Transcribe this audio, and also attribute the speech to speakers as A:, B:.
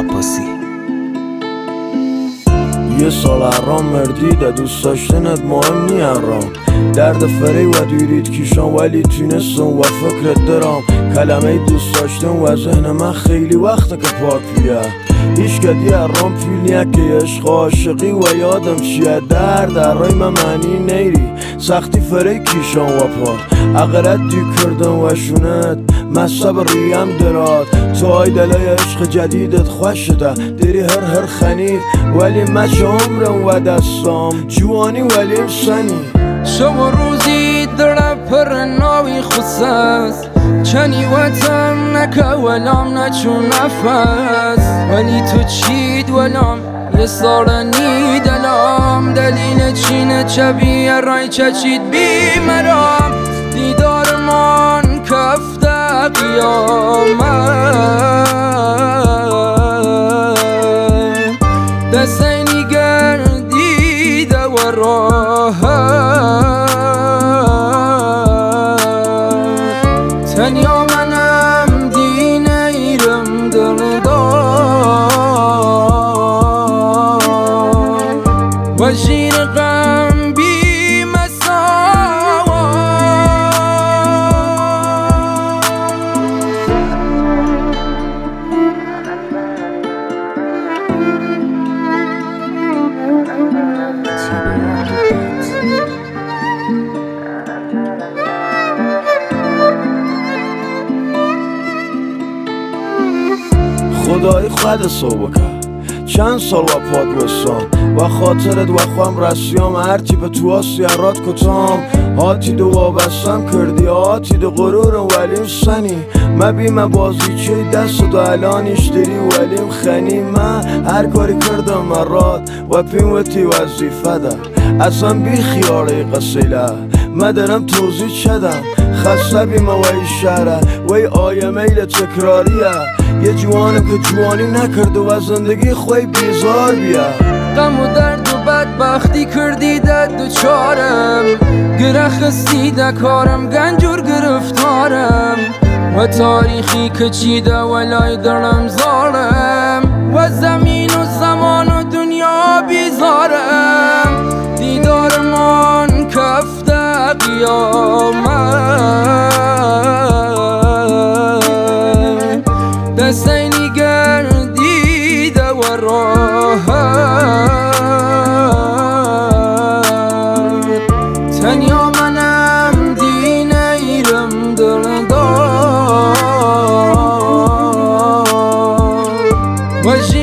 A: عباسی.
B: یه سال حرام مردیده دوست داشتنت مهم نی حرام درد فری و دیرید کیشان ولی تونستم و فکرت درام کلمه دوست داشتن و ذهن من خیلی وقته که پاک بیه هیچ کدی حرام فیل نیه که عشق عاشقی و یادم چیه درد رای من معنی نیری سختی فری کیشان و پاد اقرد دی کردن و شونت مصب ریم دراد تو های دلای عشق جدیدت خوش شده دیری هر خنید ولی مچ عمرم و دستام جوانی ولیم سنی
C: شما روزی در پر ناوی خصاص چنی وطن نکه ولام نچون نفس ولی تو چید ولام یه سارنی دلام دلیل چینه چبیه رای چچید بی مرام دیدار من کفته قیامت دستینی گردیده و راحت تنیا منم دین ایرم دردان و شیر غم بی مساوات
B: خدای خود صبح کرد چند سال و پاد بستم و خاطرت و خوام رسیام هرچی به تو آسیارات کتام هاتی دو وابستم کردی هاتی دو غرورم ولیم سنی ما بیم بازی چه دست دو الانیش داری ولیم خنی من هر کاری کردم مراد و پیموتی وظیفه ده اصلا بی خیاره قصیله ما دارم توضیح چدم خسته بیم وی شهره وی آیه میل تکراریه یه جوانم که جوانی نکرده و زندگی خوی بیزار بیا
C: غم و درد و بدبختی کردی دو چارم گره خستیده کارم گنجور گرفتارم و تاریخی که چیده ولای درم زارم و زمین و زمان و دنیا بیزارم دیدار من کفته قیامت دستینی گردیده و راحت تنیا منم دین ایرم دردان و